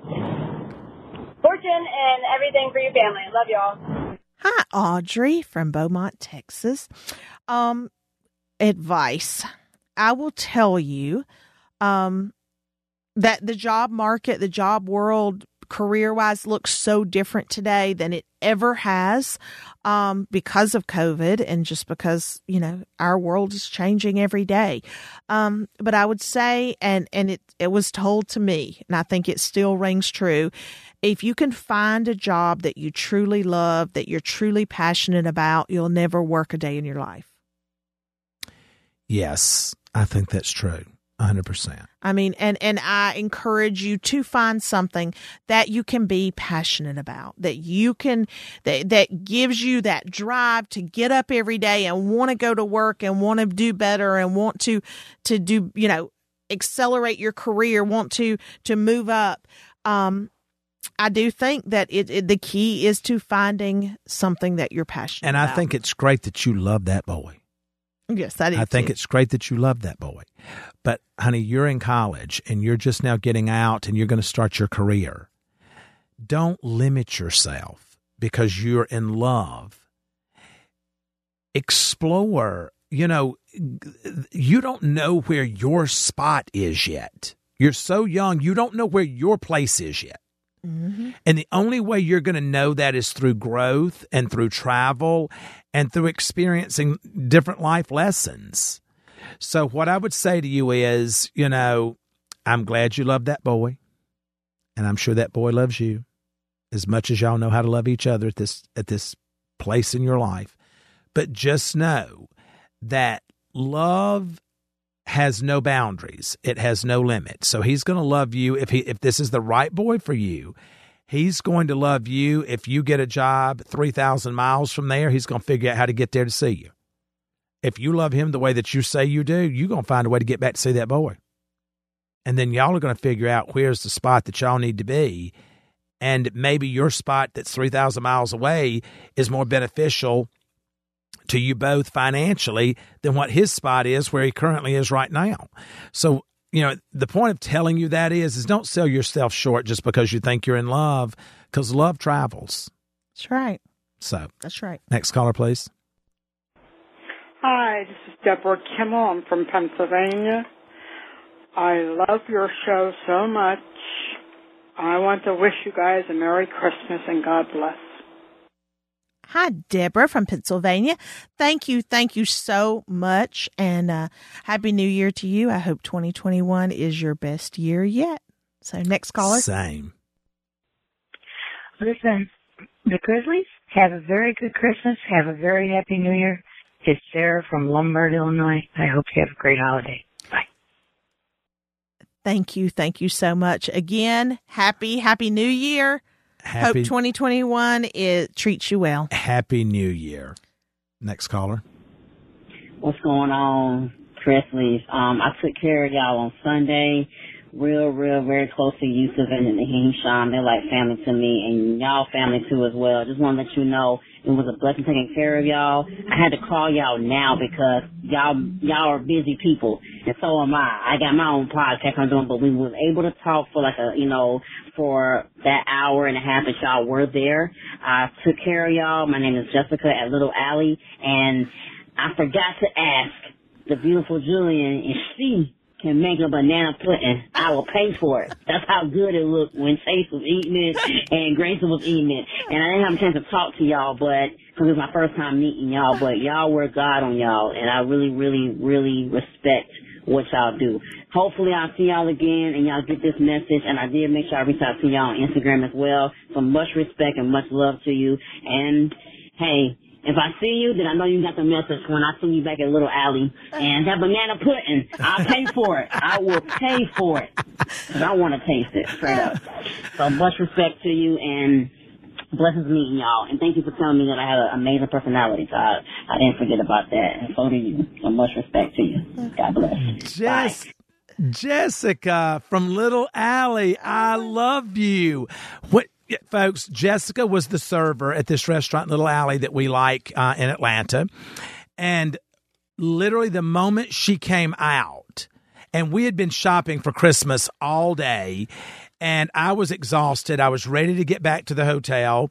fortune and everything for your family. Love y'all. Hi, Audrey from Beaumont, Texas. Um, advice. I will tell you um, that the job market, the job world, career-wise, looks so different today than it ever has um, because of COVID and just because, you know, our world is changing every day. Um, but I would say, and, and it, it was told to me, and I think it still rings true, if you can find a job that you truly love, that you're truly passionate about, you'll never work a day in your life. Yes, I think that's true. one hundred percent. I mean, and, and I encourage you to find something that you can be passionate about, that you can, that, that gives you that drive to get up every day and want to go to work and want to do better and want to, to do, you know, accelerate your career, want to, to move up. Um, I do think that it, it the key is to finding something that you're passionate and about. And I think it's great that you love that boy. Yes, I do. I think too. It's great that you love that boy. But, honey, you're in college and you're just now getting out and you're going to start your career. Don't limit yourself because you're in love. Explore. You know, you don't know where your spot is yet. You're so young, you don't know where your place is yet. Mm-hmm. And the only way you're going to know that is through growth and through travel and through experiencing different life lessons. So what I would say to you is, you know, I'm glad you love that boy. And I'm sure that boy loves you as much as y'all know how to love each other at this, at this place in your life. But just know that love has no boundaries. It has no limit. So he's going to love you if he if this is the right boy for you. He's going to love you if you get a job three thousand miles from there. He's going to figure out how to get there to see you. If you love him the way that you say you do, you're going to find a way to get back to see that boy. And then y'all are going to figure out where's the spot that y'all need to be. And maybe your spot that's three thousand miles away is more beneficial to you both financially than what his spot is where he currently is right now. So, you know, the point of telling you that is, is don't sell yourself short just because you think you're in love, because love travels. That's right. So that's right. Next caller, please. Hi, this is Deborah Kimmel. I'm from Pennsylvania. I love your show so much. I want to wish you guys a Merry Christmas and God bless. Hi, Deborah from Pennsylvania. Thank you. Thank you so much. And uh, Happy New Year to you. I hope twenty twenty-one is your best year yet. So next caller. Same. Listen, the Grizzlies, have a very good Christmas. Have a very Happy New Year. It's Sarah from Lombard, Illinois. I hope you have a great holiday. Bye. Thank you. Thank you so much. Again, happy, happy New Year. Happy, hope twenty twenty-one is, treats you well. Happy New Year. Next caller. What's going on, Chrisleys? Um, I took care of y'all on Sunday. Real, real, very close to Yusuf and Naheem Sham. They're like family to me, and y'all family too as well. Just want to let you know it was a blessing taking care of y'all. I had to call y'all now because y'all y'all are busy people, and so am I. I got my own podcast I'm doing, but we was able to talk for like a, you know, for that hour and a half that y'all were there. I took care of y'all. My name is Jessica at Little Alley, and I forgot to ask the beautiful Julian if she can make a banana pudding. I will pay for it. That's how good it looked when Chase was eating it and Grayson was eating it. And I didn't have a chance to talk to y'all, but because it was my first time meeting y'all, but y'all were God on y'all, and I really, really, really respect what y'all do. Hopefully I'll see y'all again and y'all get this message, and I did make sure I reach out to y'all on Instagram as well. So much respect and much love to you. And hey, if I see you, then I know you got the message when I see you back at Little Alley. And that banana pudding, I'll pay for it. I will pay for it. Because I want to taste it, straight up. So much respect to you, and blessings meeting y'all. And thank you for telling me that I had an amazing personality. So I, I didn't forget about that. And so do you. So much respect to you. God bless. Jess, Jessica from Little Alley, I love you. What? Yeah, folks, Jessica was the server at this restaurant, Little Alley, that we like uh, in Atlanta. And literally the moment she came out, and we had been shopping for Christmas all day, and I was exhausted. I was ready to get back to the hotel.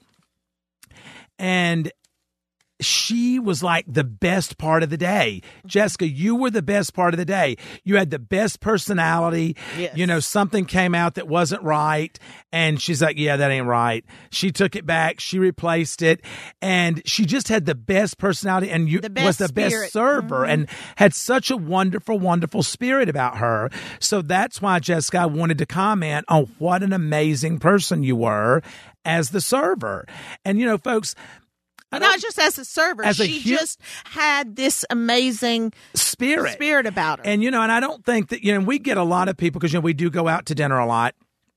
And she was like the best part of the day. Jessica, you were the best part of the day. You had the best personality. Yes. You know, something came out that wasn't right. And she's like, yeah, that ain't right. She took it back. She replaced it. And she just had the best personality, and you the was the spirit. best server, mm-hmm. and had such a wonderful, wonderful spirit about her. So that's why, Jessica, I wanted to comment on what an amazing person you were as the server. And, you know, folks, not just as a server, as she a hu- just had this amazing spirit spirit about her. And, you know, and I don't think that, you know, we get a lot of people because, you know, we do go out to dinner a lot.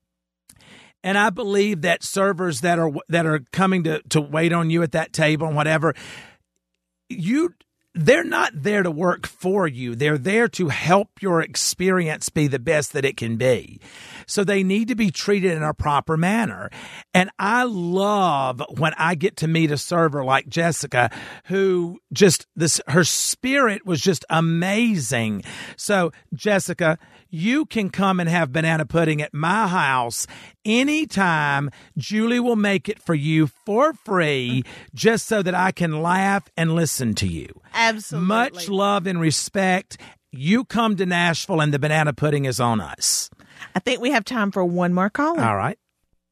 And I believe that servers that are that are coming to, to wait on you at that table and whatever, you they're not there to work for you. They're there to help your experience be the best that it can be. So they need to be treated in a proper manner. And I love when I get to meet a server like Jessica, who just this her spirit was just amazing. So Jessica, you can come and have banana pudding at my house anytime. Julie will make it for you for free, just so that I can laugh and listen to you. Absolutely. Much love and respect. You come to Nashville and the banana pudding is on us. I think we have time for one more caller. All right.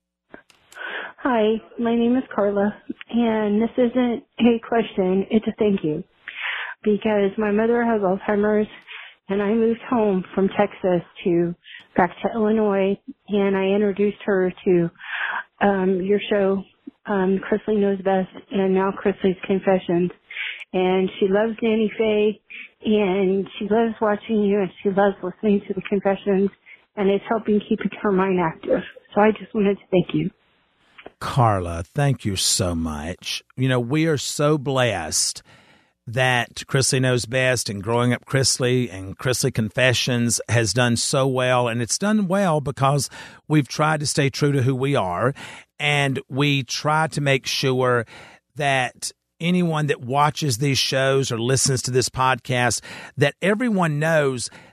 Hi, my name is Carla, and this isn't a question, it's a thank you. Because my mother has Alzheimer's, and I moved home from Texas to back to Illinois, and I introduced her to um, your show, um, Chrisley Knows Best, and now Chrisley's Confessions. And she loves Nanny Faye, and she loves watching you, and she loves listening to the confessions, and it's helping keep her mind active. So I just wanted to thank you. Carla, thank you so much. You know, we are so blessed that Chrisley Knows Best and Growing Up Chrisley and Chrisley Confessions has done so well. And it's done well because we've tried to stay true to who we are. And we try to make sure that anyone that watches these shows or listens to this podcast, that everyone knows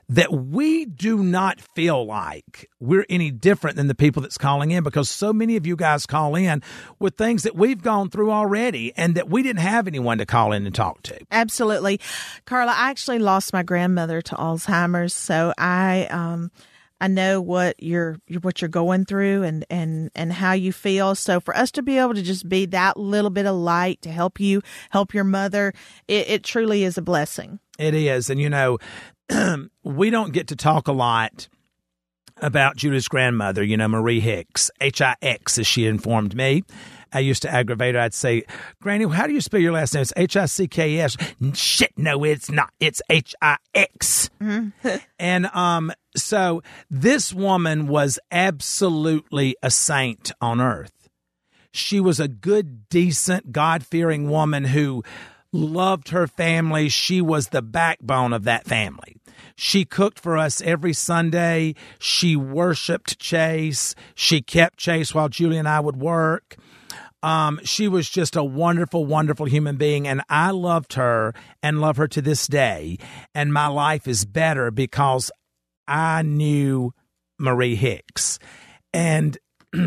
that we do not feel like we're any different than the people that's calling in, because so many of you guys call in with things that we've gone through already and that we didn't have anyone to call in and talk to. Absolutely. Carla, I actually lost my grandmother to Alzheimer's, so I um I know what you're what you're going through and, and, and how you feel. So for us to be able to just be that little bit of light to help you, help your mother, it, it truly is a blessing. It is. And, you know, we don't get to talk a lot about Julie's grandmother, you know, Marie Hicks, H I X, as she informed me. I used to aggravate her. I'd say, Granny, how do you spell your last name? It's H I C K S. Shit, no, it's not. It's H I X. Mm-hmm. And um, so this woman was absolutely a saint on earth. She was a good, decent, God-fearing woman who loved her family. She was the backbone of that family. She cooked for us every Sunday. She worshiped Chase. She kept Chase while Julie and I would work. Um, she was just a wonderful, wonderful human being, and I loved her and love her to this day. And my life is better because I knew Marie Hicks. And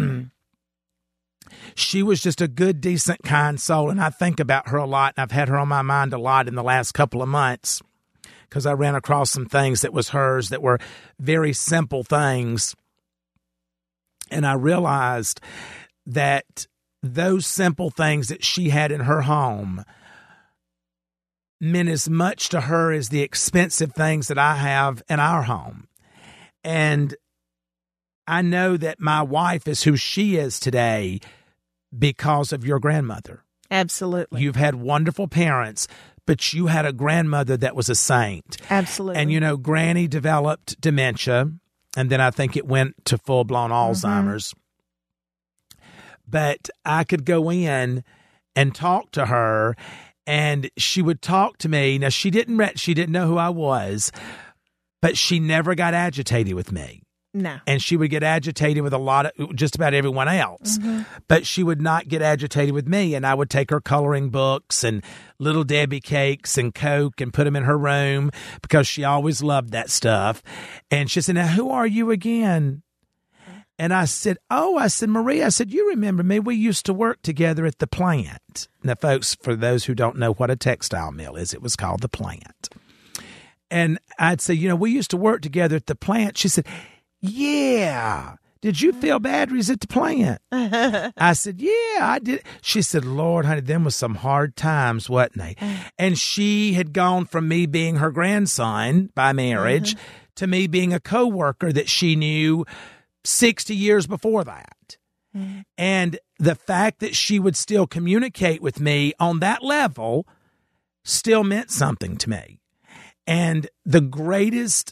she was just a good, decent, kind soul, and I think about her a lot, and I've had her on my mind a lot in the last couple of months because I ran across some things that was hers that were very simple things, and I realized that those simple things that she had in her home meant as much to her as the expensive things that I have in our home. And I know that my wife is who she is today because of your grandmother. Absolutely. You've had wonderful parents, but you had a grandmother that was a saint. Absolutely. And, you know, Granny developed dementia, and then I think it went to full-blown Alzheimer's. Mm-hmm. But I could go in and talk to her, and she would talk to me. Now, she didn't re- she didn't know who I was, but she never got agitated with me. No. And she would get agitated with a lot of, just about everyone else. Mm-hmm. But she would not get agitated with me. And I would take her coloring books and Little Debbie cakes and Coke and put them in her room because she always loved that stuff. And she said, now, who are you again? And I said, oh, I said, Marie, I said, you remember me? We used to work together at the plant. Now, folks, for those who don't know what a textile mill is, it was called the plant. And I'd say, you know, we used to work together at the plant. She said, yeah. Did you feel batteries at the plant? I said, yeah, I did. She said, Lord, honey, them was some hard times, wasn't they? And she had gone from me being her grandson by marriage mm-hmm. to me being a coworker that she knew sixty years before that. Mm-hmm. And the fact that she would still communicate with me on that level still meant something to me. And the greatest,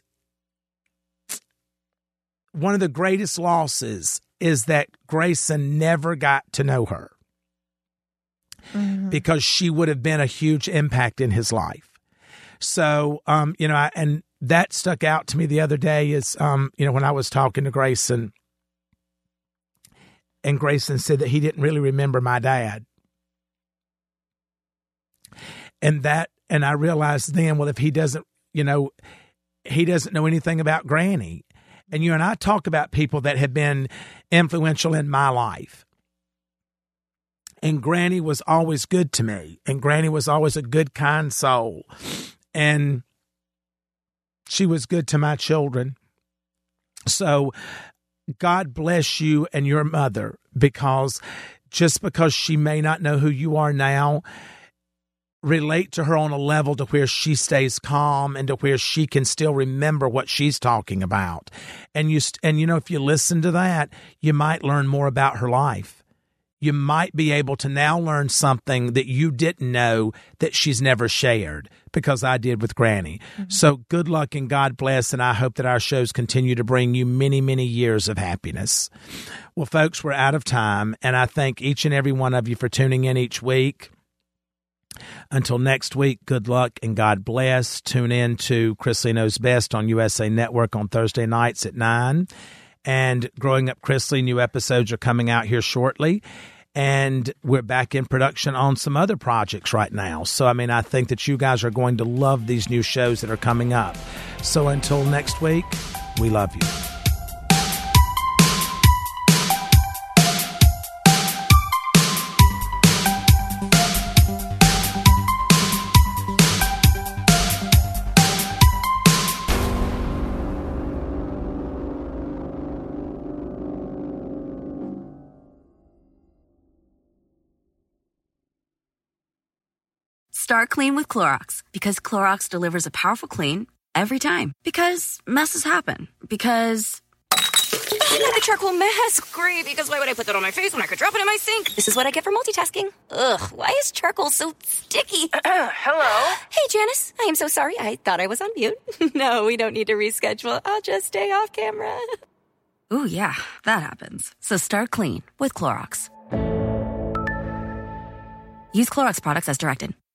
one of the greatest losses is that Grayson never got to know her mm-hmm. because she would have been a huge impact in his life. So, um, you know, I, and that stuck out to me the other day is, um, you know, when I was talking to Grayson, and Grayson said that he didn't really remember my dad. And that, and I realized then, well, if he doesn't, you know, he doesn't know anything about Granny. And you and I talk about people that have been influential in my life. And Granny was always good to me. And Granny was always a good, kind soul. And she was good to my children. So God bless you and your mother, because just because she may not know who you are now, relate to her on a level to where she stays calm and to where she can still remember what she's talking about. And you, and you know, if you listen to that, you might learn more about her life. You might be able to now learn something that you didn't know that she's never shared, because I did with Granny. Mm-hmm. So good luck and God bless, and I hope that our shows continue to bring you many, many years of happiness. Well, folks, we're out of time, and I thank each and every one of you for tuning in each week. Until next week, good luck and God bless. Tune in to Chrisley Knows Best on U S A Network on Thursday nights at nine. And Growing Up Chrisley, new episodes are coming out here shortly. And we're back in production on some other projects right now. So, I mean, I think that you guys are going to love these new shows that are coming up. So until next week, we love you. Start clean with Clorox, because Clorox delivers a powerful clean every time. Because messes happen. Because I got a charcoal mask. Great, because why would I put that on my face when I could drop it in my sink? This is what I get for multitasking. Ugh, why is charcoal so sticky? Hello? Hey, Janice. I am so sorry. I thought I was on mute. No, we don't need to reschedule. I'll just stay off camera. Ooh, yeah, that happens. So start clean with Clorox. Use Clorox products as directed.